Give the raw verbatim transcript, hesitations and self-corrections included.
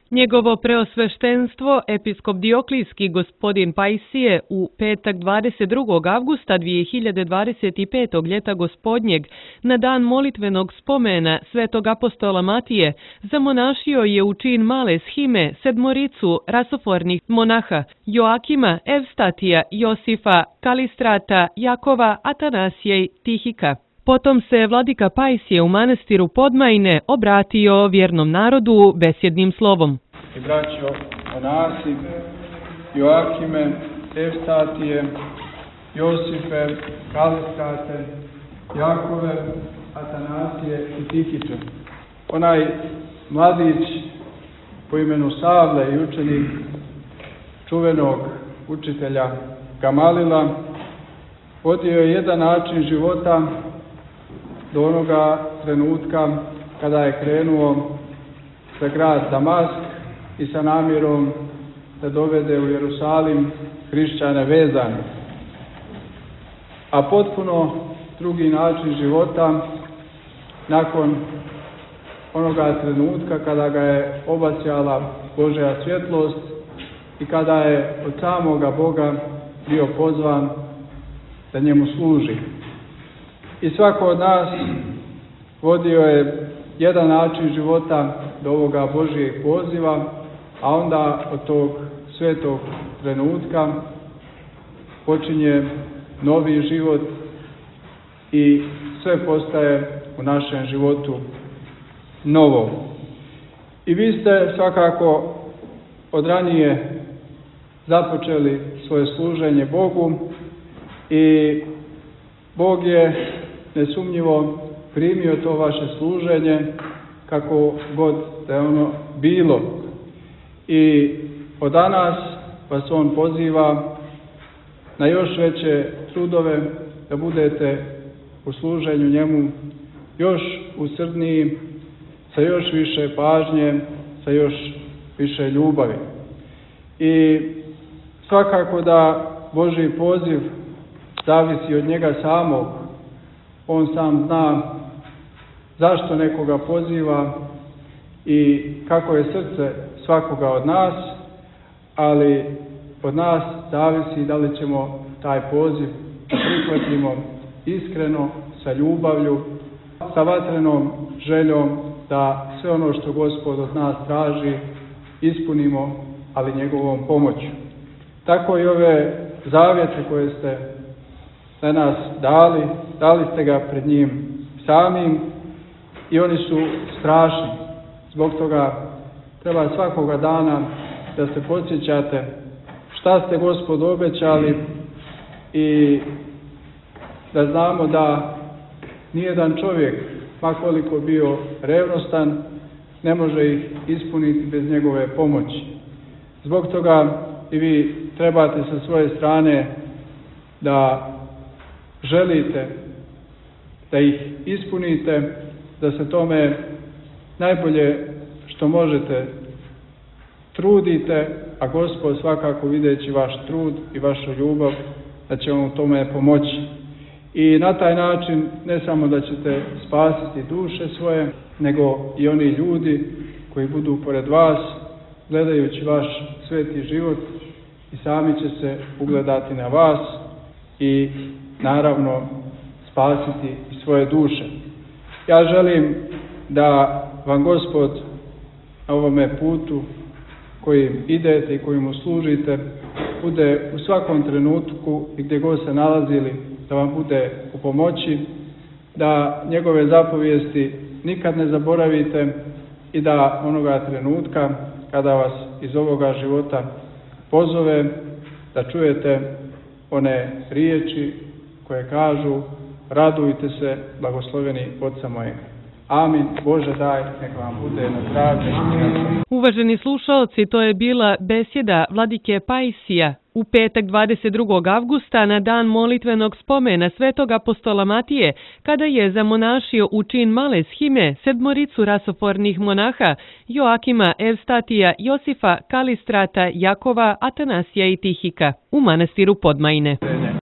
Njegovo preosveštenstvo, episkop Dioklijski gospodin Pajsije, u petak dvadeset drugog avgusta dvije hiljade dvadeset petog ljeta gospodnjeg, na dan molitvenog spomena svetog apostola Matije, zamonašio je u čin male shime sedmoricu rasofornih monaha Joakima, Evstatija, Josifa, Kalistrata, Jakova, Atanasija i Tihika. Potom se vladika Pajsije u manastiru Podmajne obratio vjernom narodu besjednim slovom. I braćo monasi, Joakime, Evstatije, Josife, Kalistrate, Jakove, Atanasije i Tihiče. Onaj mladić po imenu Savle i učenik čuvenog učitelja Gamalila vodio je jedan način života do onoga trenutka kada je krenuo za grad Damask i sa namjerom da dovede u Jerusalim hrišćane vezane. A potpuno drugi način života nakon onoga trenutka kada ga je obasjala Božja svjetlost i kada je od samoga Boga bio pozvan da njemu služi. I svako od nas vodio je jedan način života do ovoga Božjeg poziva, a onda od tog svetog trenutka počinje novi život i sve postaje u našem životu novo. I vi ste svakako od ranije započeli svoje služenje Bogu i Bog je nesumnjivo primio to vaše služenje kako god da je ono bilo. I od danas vas On poziva na još veće trudove, da budete u služenju njemu još usrdniji, sa još više pažnje, sa još više ljubavi. I svakako da Božji poziv zavisi od njega samog. On sam zna zašto nekoga poziva i kako je srce svakoga od nas, ali od nas zavisi da li ćemo taj poziv prihvatimo iskreno, sa ljubavlju, sa vatrenom željom da sve ono što Gospod od nas traži ispunimo, ali njegovom pomoću. Tako i ove zavjete koje ste za nas dali, dali ste ga pred njim samim i oni su strašni. Zbog toga treba svakoga dana da se podsjećate šta ste Gospodu obećali i da znamo da nijedan čovjek, ma koliko bio revnostan, ne može ih ispuniti bez njegove pomoći. Zbog toga i vi trebate sa svoje strane da želite da ih ispunite, da se tome najbolje što možete trudite, a Gospod svakako videći vaš trud i vašu ljubav, da će vam u tome pomoći. I na taj način ne samo da ćete spasiti duše svoje, nego i oni ljudi koji budu pored vas, gledajući vaš sveti život, i sami će se ugledati na vas i naravno spasiti svoje duše. Ja želim da vam Gospod na ovome putu kojim idete i kojim mu služite bude u svakom trenutku i gdje god se nalazili, da vam bude u pomoći, da njegove zapovijesti nikad ne zaboravite i da onoga trenutka kada vas iz ovoga života pozove, da čujete one riječi koje kažu: radujte se, blagosloveni Oca mojega. Amin. Bože daj, neka vam bude na zdravlje. Uvaženi slušalci, to je bila besjeda vladike Pajsija u petak dvadeset drugog avgusta na dan molitvenog spomena svetog apostola Matije, kada je zamonašio u čin male shime sedmoricu rasofornih monaha Joakima, Evstatija, Josifa, Kalistrata, Jakova, Atanasija i Tihika u manastiru Podmajne.